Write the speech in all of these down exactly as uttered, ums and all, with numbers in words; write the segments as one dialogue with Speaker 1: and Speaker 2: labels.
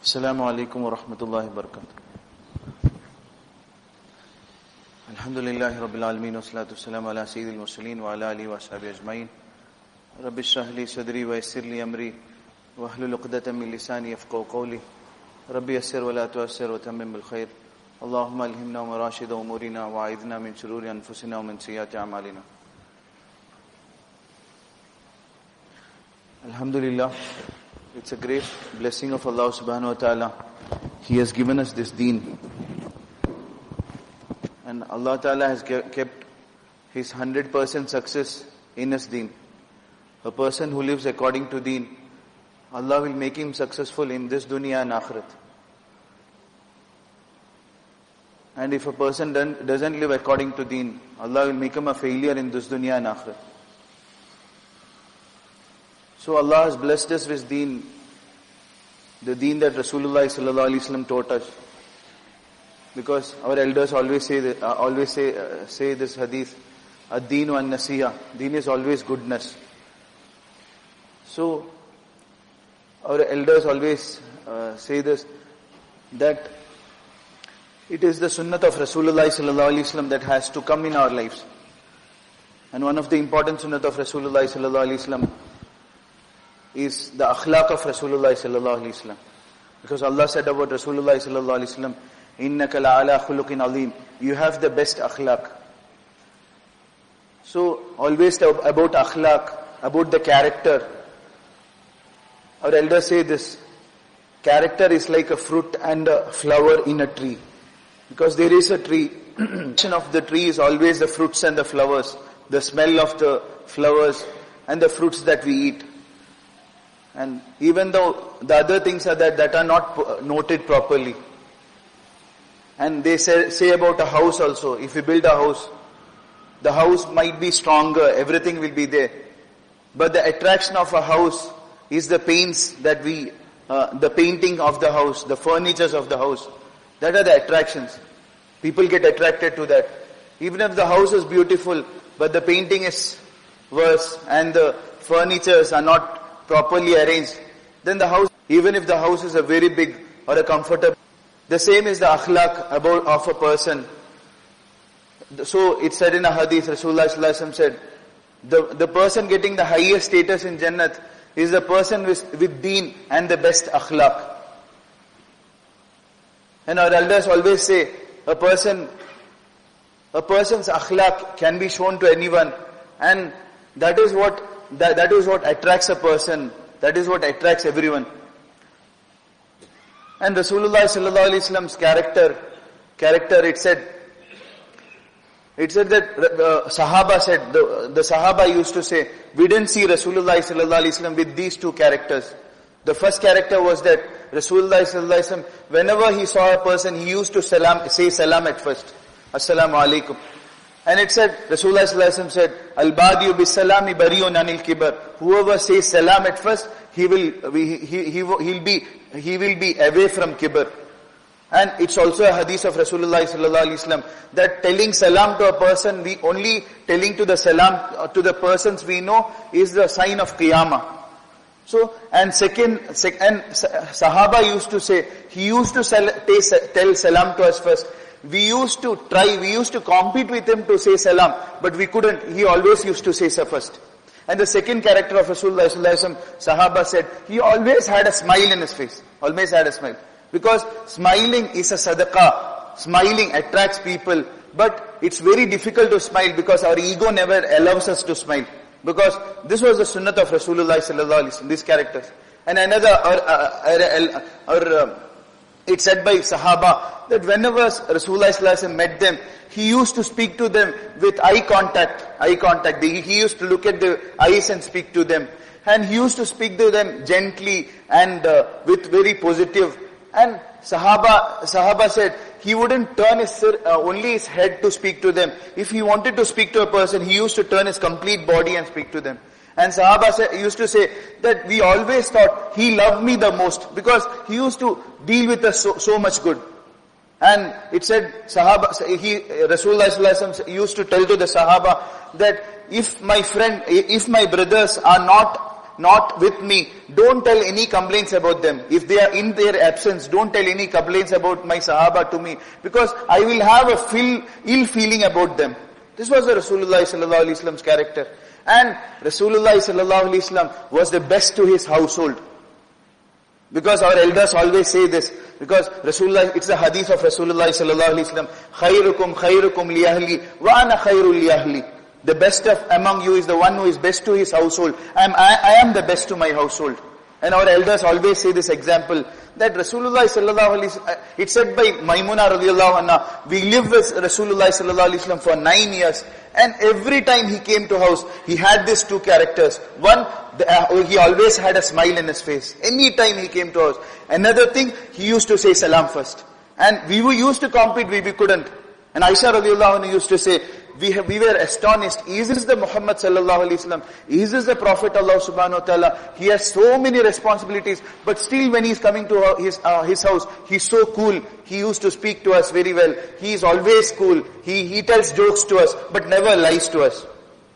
Speaker 1: Assalamu alaikum wa rahmatullahi wa barakatuh. Alhamdulillahi rabbil alameen wa salatu wassalamu ala sayyidil mursaleen wa ala alihi wa ashabihi ajma'in. Rabbi shrah li sadri wa yassir li amri wa hlul uqdatan min lisani yafqahu qawli. Rabbi yassir wa la tu'assir wa tammim bil khair. Allahumma alhimna wa rashida umurina wa a'idhna min shururi anfusina wa min sayyiati a'malina. Alhamdulillah, it's a great blessing of Allah subhanahu wa ta'ala. He has given us this deen. And Allah ta'ala has kept His one hundred percent success in His deen. A person who lives according to deen, Allah will make him successful in this dunya and akhirat. And if a person doesn't live according to deen, Allah will make him a failure in this dunya and akhirat. So Allah has blessed us with deen, the deen that Rasulullah sallallahu alaihi wasallam taught us. Because our elders always say that, uh, always say uh, say this hadith, ad-deen wa an-nasiha. Deen is always goodness. So our elders always uh, say this, that it is the sunnat of Rasulullah sallallahu alaihi wasallam that has to come in our lives. And one of the important sunnat of Rasulullah sallallahu alaihi wasallam is the akhlaq of Rasulullah sallallahu alaihi wasallam. Because Allah said about Rasulullah sallallahu alaihi wasallam, innaka la'ala khuluqin azim. You have the best akhlaq. So always about akhlaq, about the character. Our elders say this, character is like a fruit and a flower in a tree. Because there is a tree, the of the tree is always the fruits and the flowers, the smell of the flowers and the fruits that we eat. And even though the other things are that, that are not noted properly. And they say, say about a house also, if we build a house, the house might be stronger, everything will be there. But the attraction of a house is the paints that we, uh, the painting of the house, the furnitures of the house. That are the attractions. People get attracted to that. Even if the house is beautiful, but the painting is worse and the furnitures are not properly arranged, then the house, even if the house is a very big or a comfortable, the same is the akhlaq about of a person. So it said in a hadith, Rasulullah sallallahu alaihi wasallam said, the, the person getting the highest status in Jannat is the person with, with deen and the best akhlaq. And our elders always say, a person, a person's akhlaq can be shown to anyone, and that is what That, that is what attracts a person. That is what attracts everyone. And Rasulullah sallallahu alaihi wasallam's character, character, it said, it said that the Sahaba said, the, the Sahaba used to say, we didn't see Rasulullah sallallahu alaihi wasallam with these two characters. The first character was that Rasulullah sallallahu alaihi wasallam, whenever he saw a person, he used to salam, say salam at first. Assalamu alaikum. And it said, Rasulullah sallallahu alaihi wasallam said, Al-Badiyu bis-salami bariyun anil kibar. Whoever says salam at first, he will, he, he, he, he'll be, he will be away from kibr. And it's also a hadith of Rasulullah sallallahu alaihi wasallam, that telling salam to a person, we only telling to the salam, to the persons we know, is the sign of qiyamah. So, and second, sec, and Sahaba used to say, he used to sell, tell salam to us first. We used to try, we used to compete with him to say salam, but we couldn't. He always used to say so first. And the second character of Rasulullah sallallahu alaihi wasallam, Sahaba said, he always had a smile in his face. Always had a smile. Because smiling is a sadaqah. Smiling attracts people. But it's very difficult to smile because our ego never allows us to smile. Because this was the sunnat of Rasulullah sallallahu alaihi wasallam, these characters. And another, or, or, or, or uh, it's said by Sahaba that whenever Rasulullah sallallahu alaihi wasallam met them, he used to speak to them with eye contact. Eye contact. He, he used to look at the eyes and speak to them. And he used to speak to them gently and uh, with very positive. And Sahaba, Sahaba said he wouldn't turn his uh, only his head to speak to them. If he wanted to speak to a person, he used to turn his complete body and speak to them. And Sahaba say, used to say that we always thought he loved me the most because he used to deal with us so, so much good. And it said, Sahaba, he, Rasulullah sallallahu alaihi wasallam used to tell to the Sahaba that if my friend, if my brothers are not not with me, don't tell any complaints about them. If they are in their absence, don't tell any complaints about my Sahaba to me, because I will have a feel, ill feeling about them. This was the Rasulullah sallallahu alaihi wasallam's character. And Rasulullah sallallahu alaihi wasallam was the best to his household. Because our elders always say this, because Rasulullah, it's a hadith of Rasulullah sallallahu alaihi wasallam, khairukum khairukum li ahli wa ana khairul li ahli. The best of among you is the one who is best to his household. I am, I, I am the best to my household. And our elders always say this example, that Rasulullah sallallahu alaihi wasallam, it's said by Maimuna radiallahu anha, we lived with Rasulullah sallallahu alaihi wasallam for nine years, and every time he came to house, he had these two characters. One, the, uh, he always had a smile in his face. Any time he came to house. Another thing, he used to say salam first. And we were used to compete, we, we couldn't. And Aisha radiallahu anha used to say, we have, we were astonished. Is this the Muhammad sallallahu alaihi wasallam? Is this the Prophet Allah subhanahu wa ta'ala? He has so many responsibilities, but still when he is coming to his uh, his house, he's so cool. He used to speak to us very well. He is always cool. He he tells jokes to us, but never lies to us.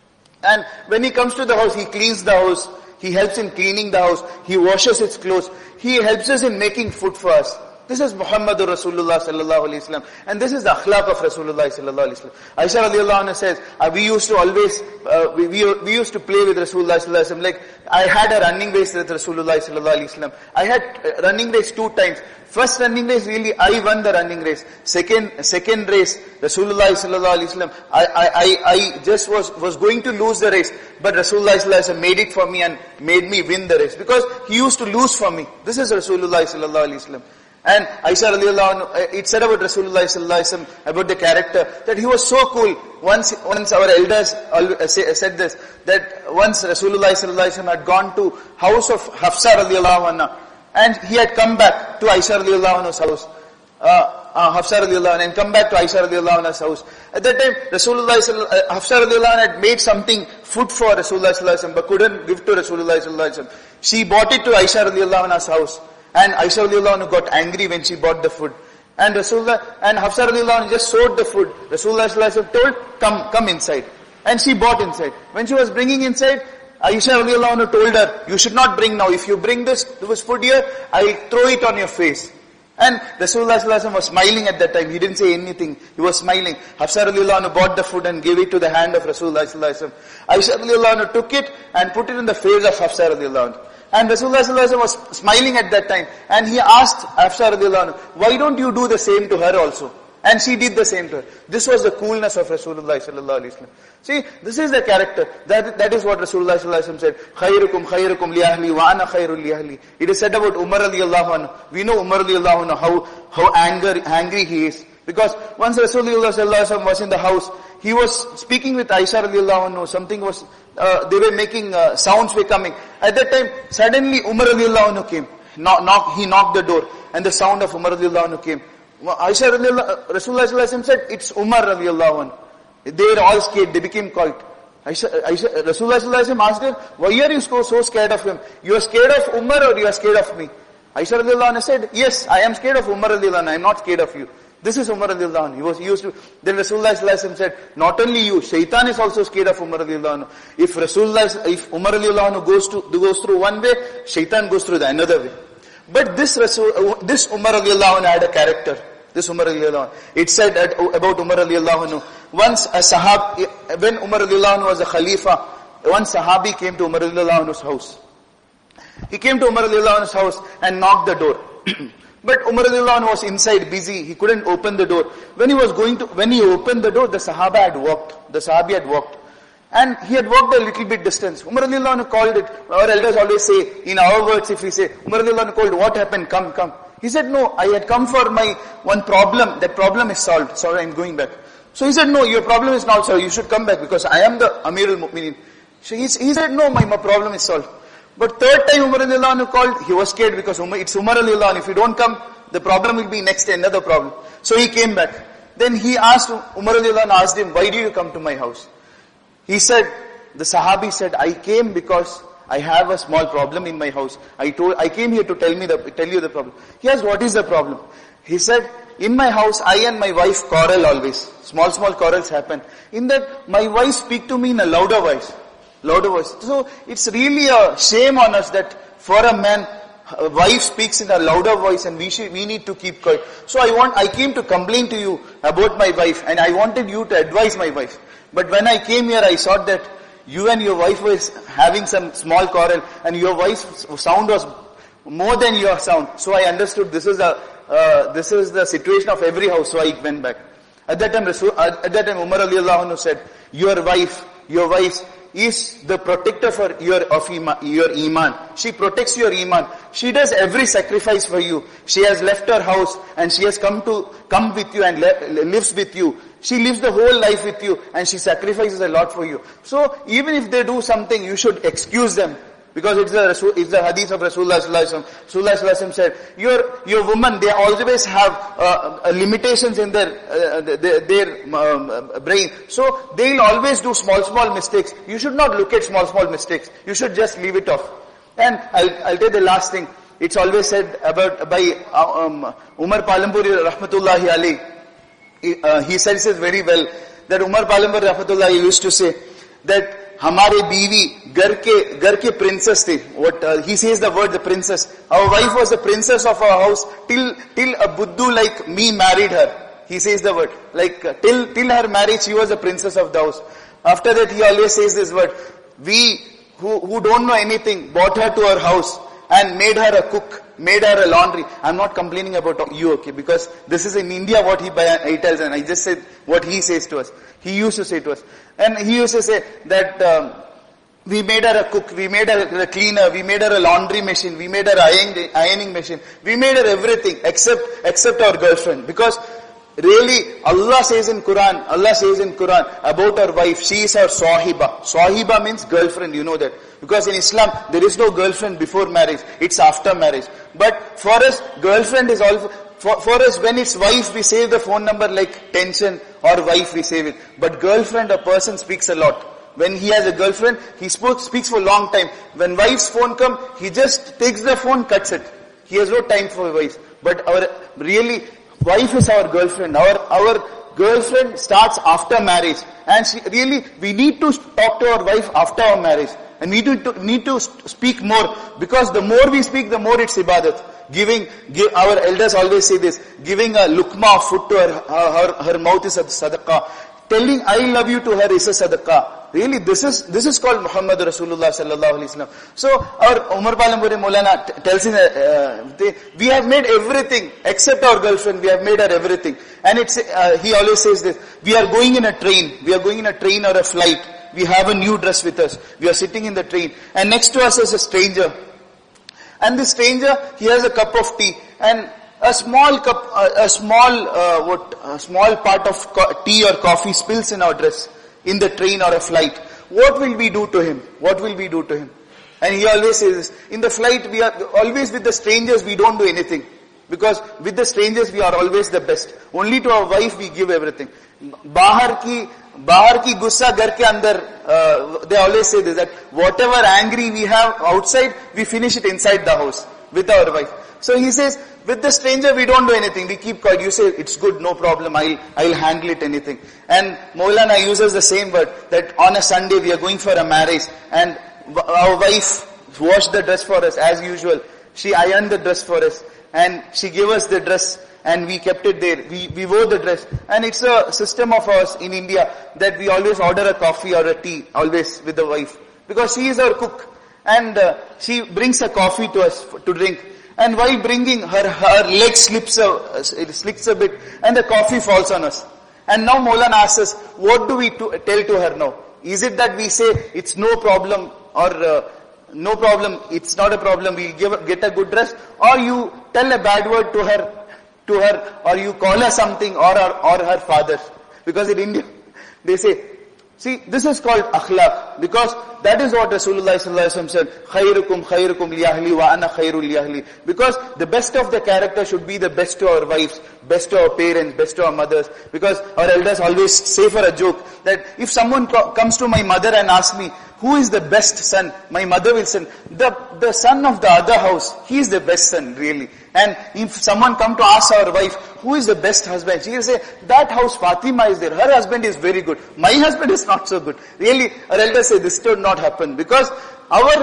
Speaker 1: And when he comes to the house, he cleans the house. He helps in cleaning the house. He washes its clothes. He helps us in making food for us. This is Muhammadur Rasulullah sallallahu alaihi wasallam, and this is the akhlaq of Rasulullah sallallahu alaihi wasallam. Aisha radiallahu anha says, uh, we used to always, uh, we, we we used to play with Rasulullah sallallahu alaihi wasallam. Like I had a running race with Rasulullah sallallahu alaihi wasallam. I had uh, running race two times. First running race, really, I won the running race. Second, second race, Rasulullah sallallahu alaihi wasallam, I, I, I, I just was, was going to lose the race, but Rasulullah sallallahu alaihi wasallam made it for me and made me win the race, because he used to lose for me. This is Rasulullah sallallahu alaihi wasallam. And Aisha radiallahu anhu, it said about Rasulullah sallallahu alaihi wasallam, about the character, that he was so cool. Once, once our elders said this, that once Rasulullah sallallahu alaihi wasallam had gone to house of Hafsa radiallahu anha, and he had come back to Aisha radiallahu anha's house, uh, uh, Hafsa radiallahu anha, and come back to Aisha radiallahu anha's house. At that time, Rasulullah sallallahu uh, Hafsa radiallahu anha had made something, food for Rasulullah sallallahu alaihi wasallam, but couldn't give to Rasulullah sallallahu alaihi wasallam. She bought it to Aisha radiallahu anha's house. And Aisha radiallahu anha got angry when she bought the food. And Rasulullah, and Hafsa radiallahu anha just sold the food. Rasulullah sallallahu alaihi wasallam told, come, come inside. And she bought inside. When she was bringing inside, Aisha radiallahu anha told her, you should not bring now. If you bring this, this food here, I'll throw it on your face. And Rasulullah sallallahu alaihi wasallam was smiling at that time. He didn't say anything. He was smiling. Hafsa radiallahu anha bought the food and gave it to the hand of Rasulullah sallallahu alaihi wasallam. Aisha radiallahu anha took it and put it in the face of Hafsa radiallahu anha. And Rasulullah sallallahu alaihi wasallam was smiling at that time. And he asked Hafsa radiallahu anha, why don't you do the same to her also? And she did the same to her. This was the coolness of Rasulullah sallallahu alaihi wasallam. See, this is the character. That, that is what Rasulullah sallallahu alaihi wasallam said. Khairukum khairukum li ahli wa ana khairul li ahli. It is said about Umar radiallahu anhu. We know Umar radiallahu anhu, how, how anger, angry he is. Because once Rasulullah sallallahu alaihi wasallam was in the house, he was speaking with Aisha radiallahu anhu. Something was, uh, they were making, uh, sounds were coming. At that time, suddenly Umar radiallahu anhu came. Knock, knock, he knocked the door, and the sound of Umar radiallahu anhu came. Aisha radiallahu, Rasulullah sallallahu alaihi wasallam said, it's Umar radiallahu anhu. They were all scared, they became quiet. Aisha, Aisha, Rasulullah sallallahu alaihi wasallam asked her, why are you so, so scared of him? You are scared of Umar or you are scared of me? Aisha radiallahu anha said, yes, I am scared of Umar radiallahu anhu, I am not scared of you. This is Umar radiallahu anhu. He was used to, then Rasulullah sallallahu alaihi wasallam said, not only you, Shaitan is also scared of Umar radiallahu anhu. If Rasulullah, if Umar radiallahu anhu goes to, goes through one way, Shaitan goes through the another way. But this Rasul, this Umar radiallahu anhu had a character. This Umar radiallahu anhu. It said about Umar radiallahu anhu, once a sahab, when Umar radiallahu anhu was a khalifa, one sahabi came to Umar radiallahu anhu's house. He came to Umar radiallahu anhu's house and knocked the door. But Umar radiallahu anhu was inside busy, he couldn't open the door. When he was going to, when he opened the door, the sahaba had walked, the sahabi had walked. And he had walked a little bit distance. Umar radiallahu anhu called it, our elders always say, in our words if we say, Umar radiallahu anhu called, what happened, come, come. He said, no, I had come for my one problem, that problem is solved, so I am going back. So he said, no, your problem is not solved, you should come back because I am the Amir al-Mu'minin. So he, he said, no, my, my problem is solved. But third time Umar radiallahu anhu called, he was scared because Umar, it's Umar radiallahu anhu, if you don't come, the problem will be next day, another problem. So he came back. Then he asked, Umar radiallahu anhu asked him, why did you come to my house? He said, the Sahabi said, I came because I have a small problem in my house. I told, I came here to tell me the, tell you the problem. He asked, what is the problem? He said, in my house, I and my wife quarrel always. Small, small quarrels happen. In that, my wife speak to me in a louder voice. Louder voice. So it's really a shame on us that for a man, a wife speaks in a louder voice and we should, we need to keep quiet. So I want, I came to complain to you about my wife and I wanted you to advise my wife. But when I came here, I saw that you and your wife was having some small quarrel and your wife's sound was more than your sound. So I understood this is a, uh, this is the situation of every house. So I went back. At that time, Rasul, at that time Umar radiallahu anhu said, your wife, your wife is the protector for your, of iman, your iman. She protects your iman. She does every sacrifice for you. She has left her house and she has come to, come with you and le, lives with you. She lives the whole life with you and she sacrifices a lot for you. So even if they do something, you should excuse them. Because it's the, it's the hadith of Rasulullah sallallahu alaihi wasallam. Rasulullah sallallahu alaihi wasallam said, your, your women, they always have uh, uh, limitations in their, uh, their, their um, brain. So they'll always do small, small mistakes. You should not look at small, small mistakes. You should just leave it off. And I'll, I'll tell the last thing. It's always said about, by uh, um, Umar Palampuri rahmatullahi alayhi. He, uh, he says it very well, that Umar Palampuri rahmatullahi used to say, that हमारे बीवी घर के घर के princess थे. What uh, he says the word the princess. Our wife was the princess of our house till till a Buddhu like me married her. He says the word like uh, till till her marriage she was the princess of the house. After that he always says this word. We who who don't know anything brought her to our house and made her a cook, made her a laundry. I'm not complaining about you, okay, because this is in India what he, he tells, and I just said what he says to us. He used to say to us. And he used to say that um, we made her a cook, we made her a cleaner, we made her a laundry machine, we made her an ironing, ironing machine, we made her everything except except our girlfriend. Because really, Allah says in Quran, Allah says in Quran about our wife, she is our sahiba. Sahiba means girlfriend, you know that. Because in Islam, there is no girlfriend before marriage, it's after marriage. But for us, girlfriend is all, for, for us when it's wife, we save the phone number like tension, or wife we save it. But girlfriend, a person speaks a lot. When he has a girlfriend, he spoke, speaks for a long time. When wife's phone come, he just takes the phone, cuts it. He has no time for wife. But our, really, wife is our girlfriend. Our, our girlfriend starts after marriage. And she, really, we need to talk to our wife after our marriage. And we need to, need to speak more. Because the more we speak, the more it's ibadat. Giving, give, our elders always say this, giving a lukma of food to her, her, her, her mouth is a sadaqah. Telling I love you to her is a sadaqah. Really, this is, this is called Muhammad Rasulullah sallallahu alaihi wasallam. So, our Umar Palampuri Maulana t- tells in, uh, they, we have made everything, except our girlfriend, we have made her everything. And it's, uh, he always says this, we are going in a train, we are going in a train or a flight, we have a new dress with us, we are sitting in the train, and next to us is a stranger. And the stranger, he has a cup of tea, and a small cup, a, a small, uh, what, a small part of co- tea or coffee spills in our dress, in the train or a flight. What will we do to him? What will we do to him? And he always says this, in the flight we are, always with the strangers we don't do anything. Because with the strangers we are always the best. Only to our wife we give everything. Bahar ki, bahar ki gussa gar ke andar, uh, they always say this, that whatever angry we have outside, we finish it inside the house with our wife. So he says, with the stranger we don't do anything, we keep quiet. You say, it's good, no problem, I'll, I'll handle it, anything. And Maulana uses the same word, that on a Sunday we are going for a marriage, and our wife washed the dress for us as usual. She ironed the dress for us, and she gave us the dress, and we kept it there. We, we wore the dress. And it's a system of ours in India, that we always order a coffee or a tea, always with the wife. Because she is our cook, and uh, she brings a coffee to us to drink. And while bringing, her, her leg slips a, it slips a bit, and the coffee falls on us. And now Maulana asks us, what do we to, tell to her now? Is it that we say, it's no problem, or uh, no problem, it's not a problem, we'll give, get a good dress, or you tell a bad word to her, to her, or you call her something, or her, or her father. Because in India, they say, see, this is called akhlaq, because that is what Rasulullah sallallahu alaihi wasallam said, khairukum khairukum li ahli wa ana khairul li ahli. Because the best of the character should be the best to our wives, best to our parents, best to our mothers. Because our elders always say for a joke, that if someone co- comes to my mother and asks me, who is the best son? My mother will say, the, the son of the other house, he is the best son, really. And if someone come to ask our wife, who is the best husband? She will say, that house Fatima is there. Her husband is very good. My husband is not so good. Really, our elders say this should not happen. Because our,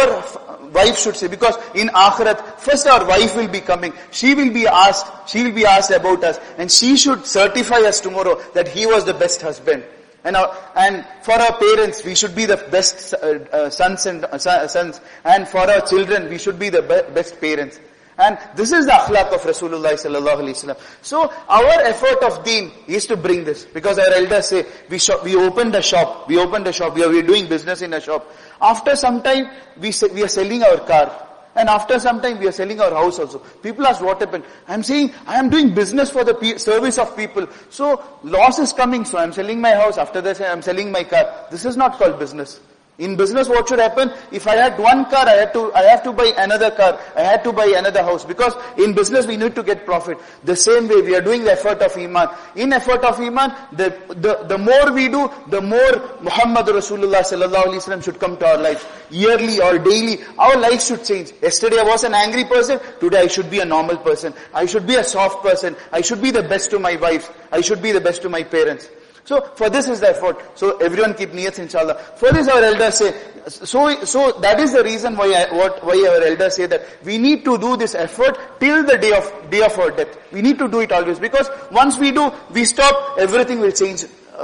Speaker 1: our wife should say, because in Akhirat, first our wife will be coming. She will be asked, she will be asked about us. And she should certify us tomorrow that he was the best husband. And our, and for our parents, we should be the best uh, uh, sons and uh, sons. And for our children, we should be the be- best parents. And this is the akhlaq of Rasulullah sallallahu alaihi wasallam. So our effort of deen is to bring this. Because our elders say, we shop, we opened a shop, we opened a shop, we are, we are doing business in a shop. After some time, we say, we are selling our car. And after some time, we are selling our house also. People ask what happened. I am saying, I am doing business for the pe- service of people. So, loss is coming, so I am selling my house. After that, I am selling my car. This is not called business. In business, what should happen? If I had one car, I had to, I have to buy another car. I had to buy another house. Because in business, we need to get profit. The same way, we are doing the effort of Iman. In effort of Iman, the, the, the more we do, the more Muhammad Rasulullah sallallahu alaihi wasallam should come to our lives. Yearly or daily, our lives should change. Yesterday I was an angry person. Today I should be a normal person. I should be a soft person. I should be the best to my wife. I should be the best to my parents. So, for this is the effort. So, everyone keep niyats inshallah. For this our elders say, so, so that is the reason why I, what, why our elders say that we need to do this effort till the day of, day of our death. We need to do it always. Because once we do, we stop, everything will change.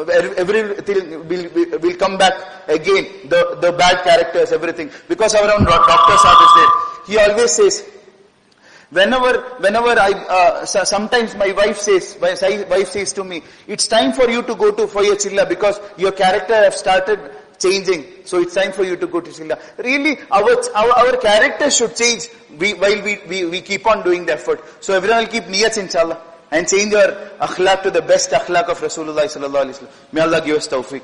Speaker 1: Everything will, will, will come back again. The, the bad characters, everything. Because our own Doctor Sahib is there. He always says, Whenever, whenever I, uh, sometimes my wife says, my wife says to me, it's time for you to go to, for your chilla because your character have started changing. So it's time for you to go to chilla. Really, our, our, our character should change we, while we, we, we keep on doing the effort. So everyone will keep niyats inshallah and change our akhlaq to the best akhlaq of Rasulullah sallallahu alaihi wasallam. May Allah give us tawfiq.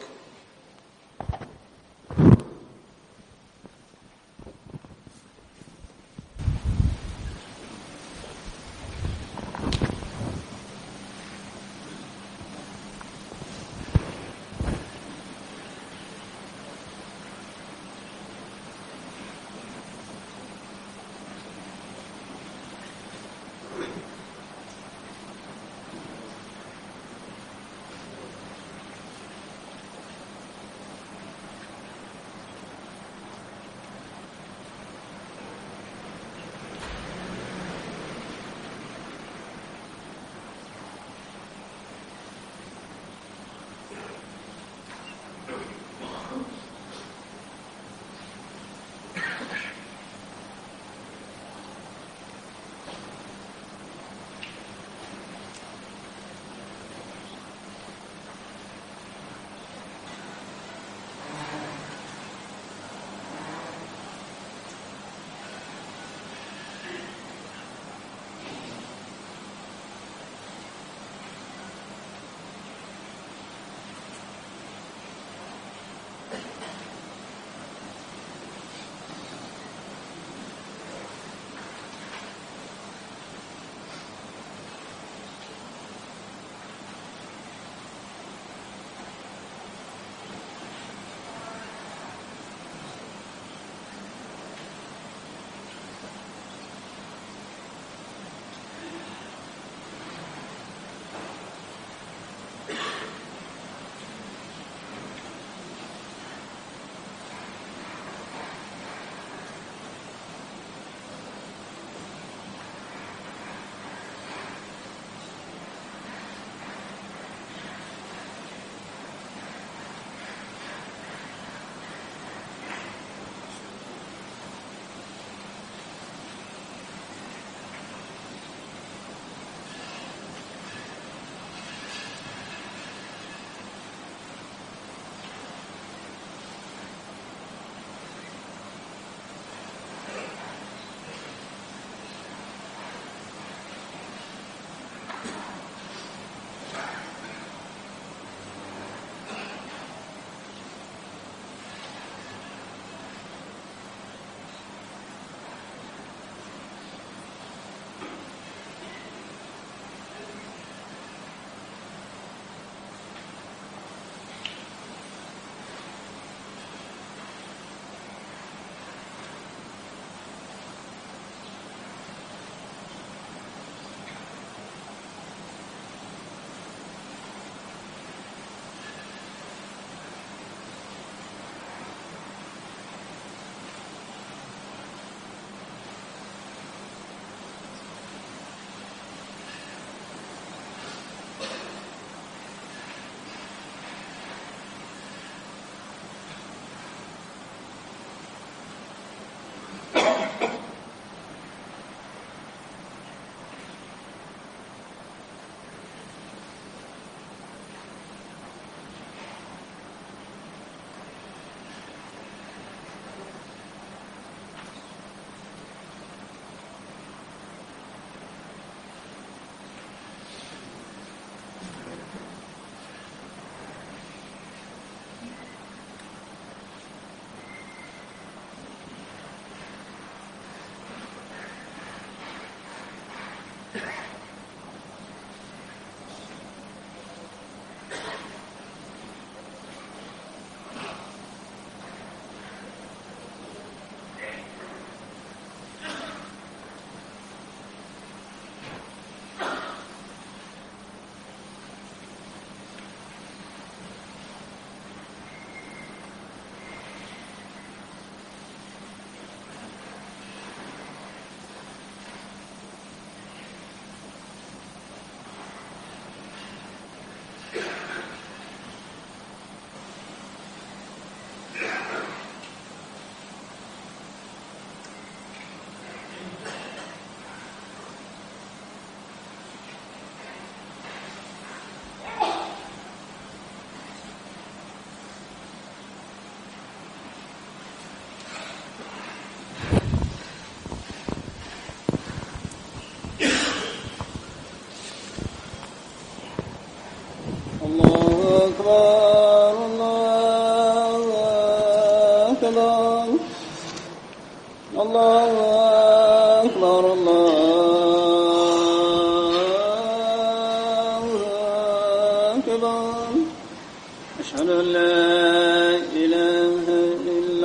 Speaker 2: أن لا إله إلا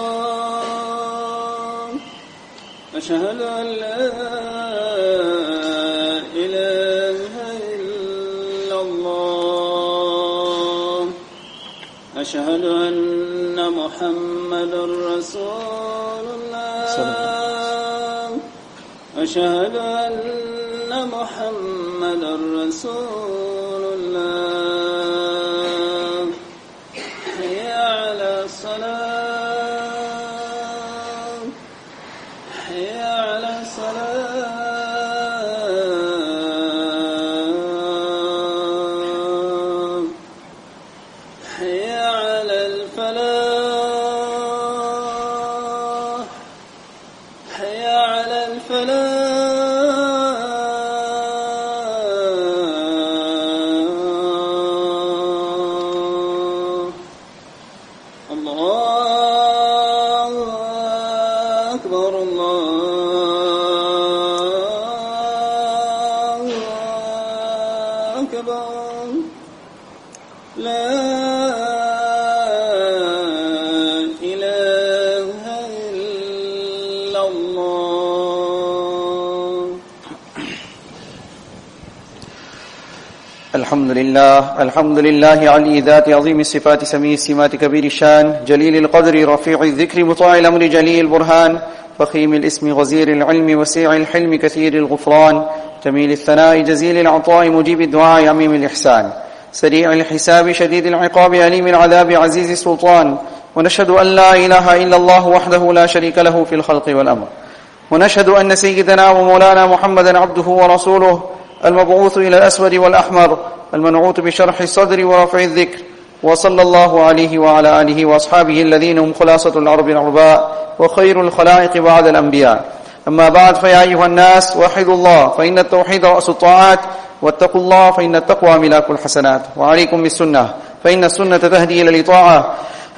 Speaker 2: الله أشهد أن لا إله إلا الله أشهد أن محمدا رسول الله أشهد أن محمدا رسول الله حي على الصلاة حي على الصلاة حي على الفلاح حي على الفلاح الله أكبر الله أكبر لا إله إلا الله.
Speaker 3: الحمد لله الحمد لله علي ذات عظيم الصفات سميع السمات كبير الشان جليل القدر رفيع الذكر مطاع الأمر جليل البرهان فخيم الاسم غزير العلم وسيع الحلم كثير الغفران جميل الثناء جزيل العطاء مجيب الدعاء عميم الإحسان سريع الحساب شديد العقاب أليم العذاب عزيز السلطان ونشهد أن لا إله إلا الله وحده لا شريك له في الخلق والأمر ونشهد أن سيدنا ومولانا محمدا عبده ورسوله المبعوث إلى الأسود والأحمر المنعوت بشرح الصدر ورفع الذكر وصلى الله عليه وعلى آله وأصحابه الذين هم خلاصة العرب العرباء وخير الخلائق بعد الأنبياء. أما بعد فيا أيها الناس وحدوا الله فإن التوحيد رأس الطاعات واتقوا الله فإن التقوى ملاك الحسنات وعليكم بالسنة فإن السنة تهدي إلى الطاعة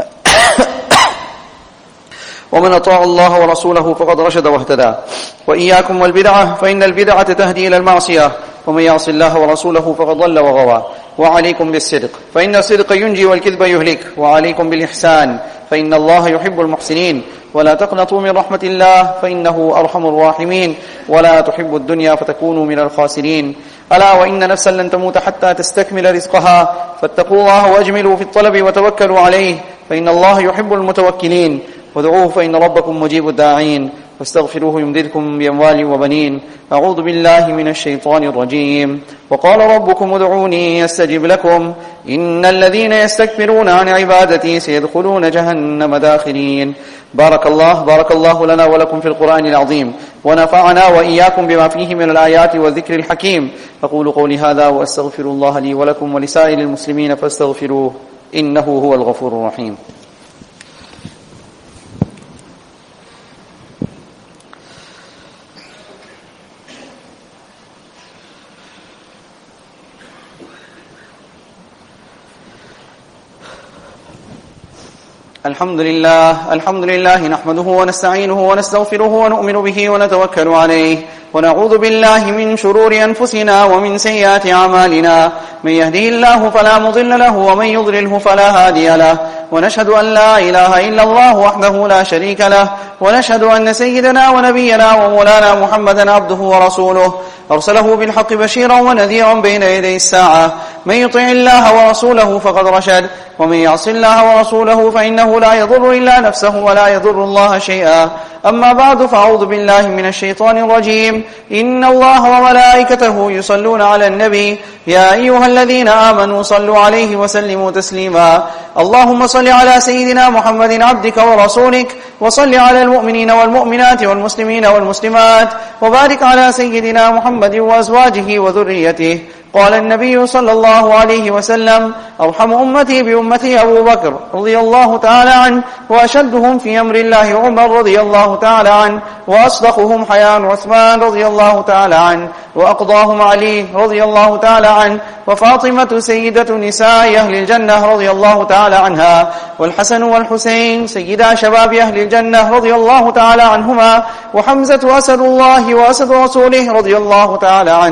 Speaker 3: ومن أطاع الله ورسوله فقد رشد واهتدى وإياكم والبدعة فإن البدعة تهدي إلى المعصية ومن يعص الله ورسوله فقد ضل وغوى وعليكم بالصدق فإن الصدق ينجي والكذب يهلك وعليكم بالإحسان فإن الله يحب المحسنين ولا تقنطوا من رحمة الله فإنه أرحم الراحمين ولا تحبوا الدنيا فتكونوا من الخاسرين ألا وإن نفسا لن تموت حتى تستكمل رزقها فاتقوا الله وأجملوا في الطلب وتوكلوا عليه فإن الله يحب المتوكلين وادعوه فإن ربكم مجيب الداعين واستغفروه يمددكم بأموال وبنين. أعوذ بالله من الشيطان الرجيم. وقال ربكم ادعوني أستجب لكم إن الذين يستكبرون عن عبادتي سيدخلون جهنم داخرين. بارك الله بارك الله لنا ولكم في القرآن العظيم ونفعنا وإياكم بما فيه من الآيات والذكر الحكيم. أقول قولي هذا وأستغفر الله لي ولكم ولسائر المسلمين فاستغفروه إنه هو الغفور الرحيم. الحمد لله الحمد لله نحمده ونستعينه ونستغفره ونؤمن به ونتوكل عليه ونعوذ بالله من شرور أنفسنا ومن سيئات أعمالنا من يهده الله فلا مضل له ومن يضلله فلا هادي له ونشهد أن لا إله إلا الله وحده لا شريك له ونشهد أن سيدنا ونبينا ومولانا محمدا عبده ورسوله أرسله بالحق بشيرا ونذيرا بين يدي الساعة من يطع الله ورسوله فقد رشد ومن يعص الله ورسوله فإنه لا يضر إلا نفسه ولا يضر الله شيئا. أما بعد فأعوذ بالله من الشيطان الرجيم. إن الله وملائكته يصلون على النبي يا أيها الذين آمنوا صلوا عليه وسلموا تسليما. اللهم صل على سيدنا محمد عبدك ورسولك وصل على المؤمنين والمؤمنات والمسلمين والمسلمات وبارك على سيدنا محمد وأزواجه وذريته. قال النبي صلى الله عليه وسلم أرحم أمتي بأمتي أبو بكر رضي الله تعالى عنه وأشدهم في أمر الله عمر رضي الله تعالى عنه وأصدقهم حياء عثمان رضي الله تعالى عنه وأقضاهم علي رضي الله تعالى عنه وفاطمة سيدة نساء أهل الجنة رضي الله تعالى عنها والحسن والحسين سيدا شباب أهل الجنة رضي الله تعالى عنهما وحمزة أسد الله وأسد رسوله رضي الله تعالى عنه.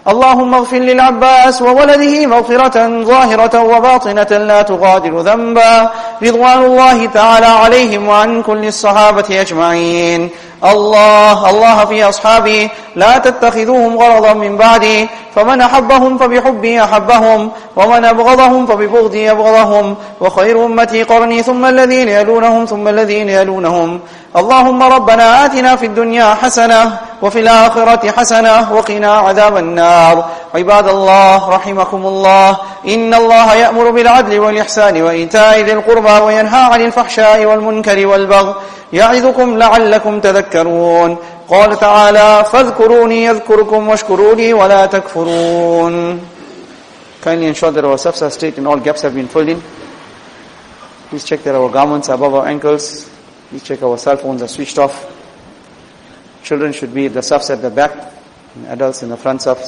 Speaker 3: اللهم اغفر للعباس وولده مغفرة ظاهرة وباطنة لا تغادر ذنبا، رضوان الله تعالى عليهم وعن كل الصحابة أجمعين. الله الله في أصحابي لا تتخذوهم غرضا من بعدي، فمن أحبهم فبحبي أحبهم، ومن أبغضهم فببغضي أبغضهم، وخير أمتي قرني ثم الذين يلونهم ثم الذين يلونهم. اللهم ربنا آتنا في الدنيا حسنة وفي الآخرة حسنة وقنا عذاب النار. عباد الله رحمكم الله، إن الله يأمر بالعدل والإحسان وإيتاء ذي القربى وينهى عن الفحشاء والمنكر والبغي، يعظكم لعلكم تذكرون. قال تعالى: فاذكروني يذكركم واشكروا لي ولا تكفرون. Kindly ensure that our safs are straight and all gaps have been filled in. Please check that our garments are above our ankles. Please check our cell phones are switched off. Children should be the safs at the back, and adults in the front safs.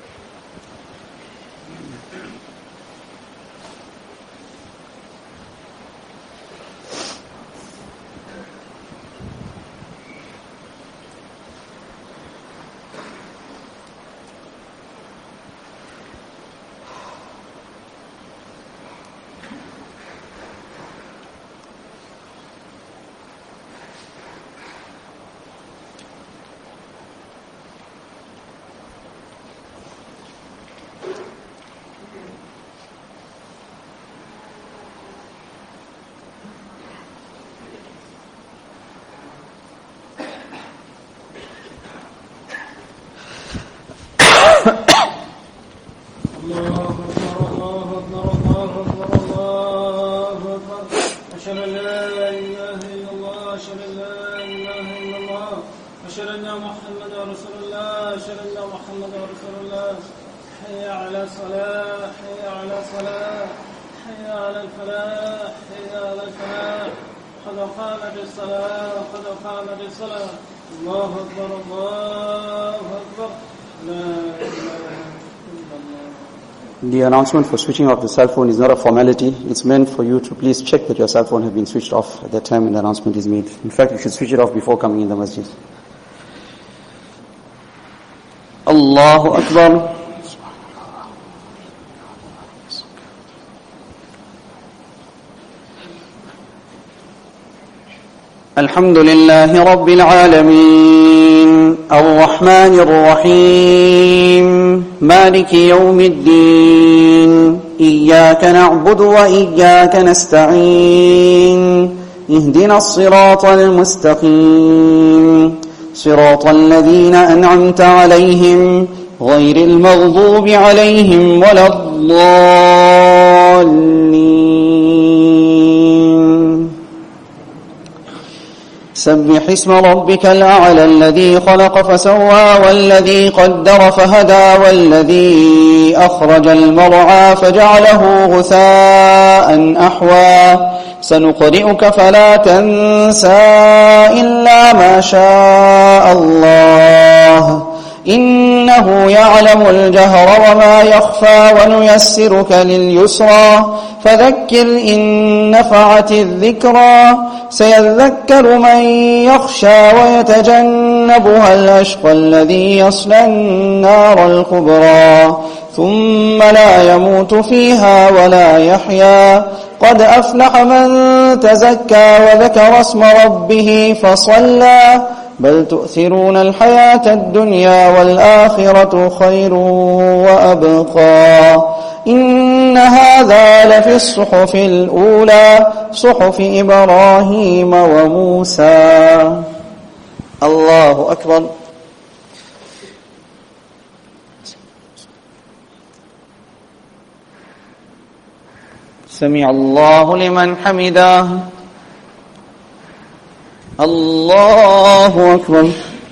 Speaker 3: The announcement for switching off the cell phone is not a formality. It's meant for you to please check that your cell phone has been switched off at that time when the announcement is made. In fact, you should switch it off before coming in the masjid. Allahu Akbar. الحمد لله رب العالمين الرحمن الرحيم مالك يوم الدين إياك نعبد وإياك نستعين اهدنا الصراط المستقيم صراط الذين أنعمت عليهم غير المغضوب عليهم ولا الضالين. سبح اسم ربك الأعلى الذي خلق فسوى والذي قدر فهدى والذي أخرج المرعى فجعله غثاء أحوى سنقرئك فلا تنسى إلا ما شاء الله إنه يعلم الجهر وما يخفى ونيسرك لليسرى فذكر إن نفعت الذكرى سيذكر من يخشى ويتجنبها الأشقى الذي يصلى النار الكبرى ثم لا يموت فيها ولا يحيا قد أفلح من تزكى وذكر اسم ربه فصلى بل تؤثرون الحياة الدنيا والآخرة خير وأبقى إن هذا لفي الصحف الأولى صحف إبراهيم وموسى. الله أكبر. سمع الله لمن حمده. الله أكبر.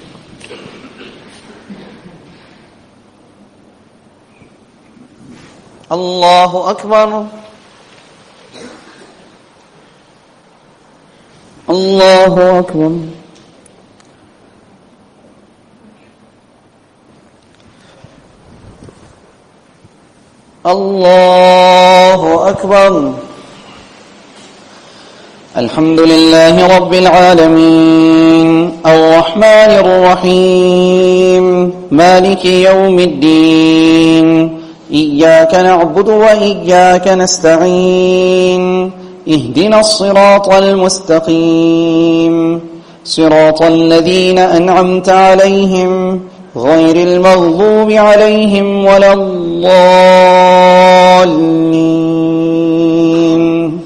Speaker 3: الله أكبر. الله أكبر. الله أكبر. الحمد لله رب العالمين الرحمن الرحيم مالك يوم الدين إياك نعبد وإياك نستعين اهدنا الصراط المستقيم صراط الذين أنعمت عليهم غير المغضوب عليهم ولا الضالين.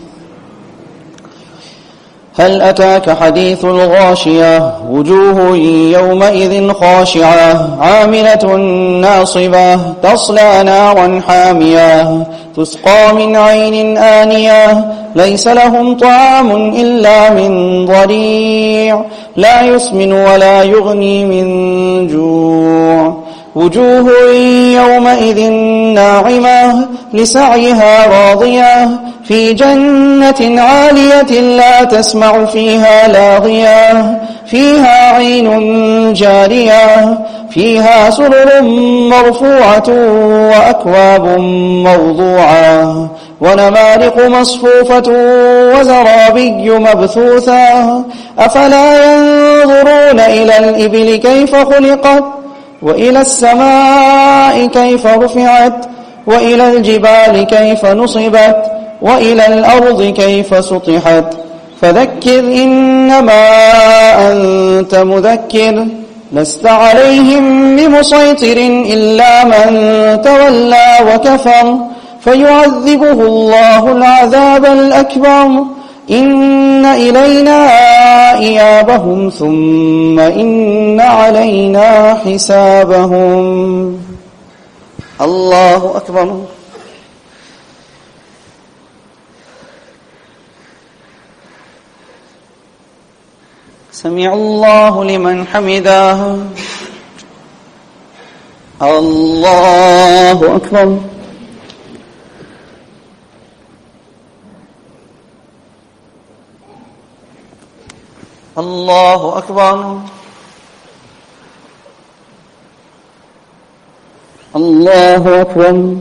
Speaker 3: هل أتاك حديث الغاشية وجوه يومئذ خاشعة عاملة ناصبة تصلى نارا حامية تسقى من عين آنية ليس لهم طعام إلا من ضريع لا يسمن ولا يغني من جوع وجوه يومئذ ناعمة لسعيها راضية في جنة عالية لا تسمع فيها لاغية فيها عين جارية فيها سرر مرفوعة وأكواب موضوعة ونمارق مصفوفة وزرابي مبثوثة أفلا ينظرون إلى الإبل كيف خلقت وإلى السماء كيف رفعت وإلى الجبال كيف نصبت وإلى الأرض كيف سطحت فذكر إنما أنت مذكر لست عليهم بمسيطر إلا من تولى وكفر فيعذبه الله العذاب الأكبر إن إلينا إيابهم ثم إن علينا حسابهم. الله أكبر. سمع الله لمن حمده. الله أكبر. الله أكبر. الله أكبر.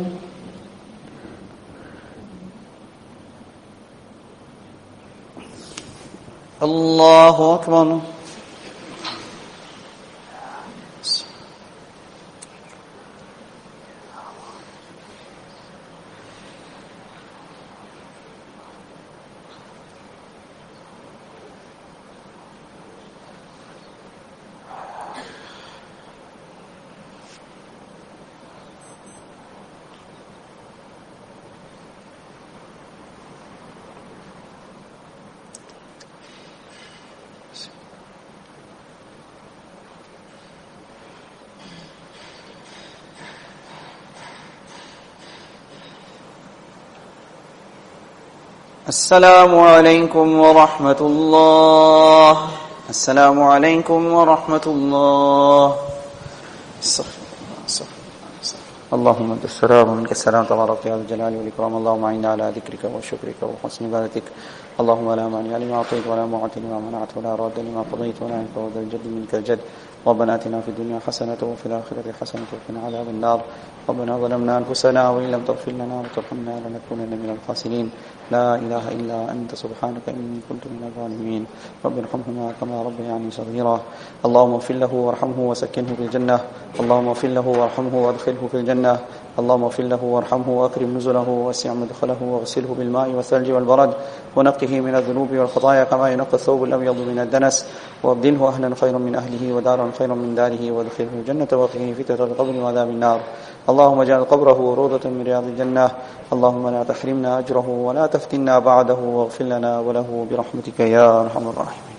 Speaker 3: الله أكبر. السلام عليكم ورحمة الله. السلام عليكم ورحمة الله. اللهم انت السلام ومنك السلام تبارك يا ذا الجلال والإكرام. اللهم اعنا على ذكرك وشكرك وحسن عبادتك. اللهم لا مانع لما أعطيت ولا معطي لما منعت ولا راد لما قضيت ولا ينفع ذا الجد منك الجد. ربنا آتنا في الدنيا حسنة وفي الآخرة حسنة وقنا عذاب النار. ربنا ظلمنا أنفسنا وإن لم تغفر لنا وترحمنا لنكونن من الخاسرين. لا إله إلا أنت سبحانك إني كنت من الظالمين. رب ارحمهما كما ربياني صغيرا. اللهم اغفر له وارحمه وسكنه في الجنة. اللهم اغفر له وارحمه وادخله في الجنة. اللهم اغفر له وارحمه واكرم نزله ووسع مدخله واغسله بالماء والثلج والبرد ونقه من الذنوب والخطايا كما ينقى الثوب الأبيض من الدنس وابدله أهلا خيرا من أهله ودارا خيرا من داره وادخله الجنة وقه فتنة القبر وعذاب النار. اللهم اجعل قبره روضة من رياض الجنة. اللهم لا تحرمنا أجره ولا تفتنا بعده واغفر لنا وله برحمتك يا أرحم الراحمين.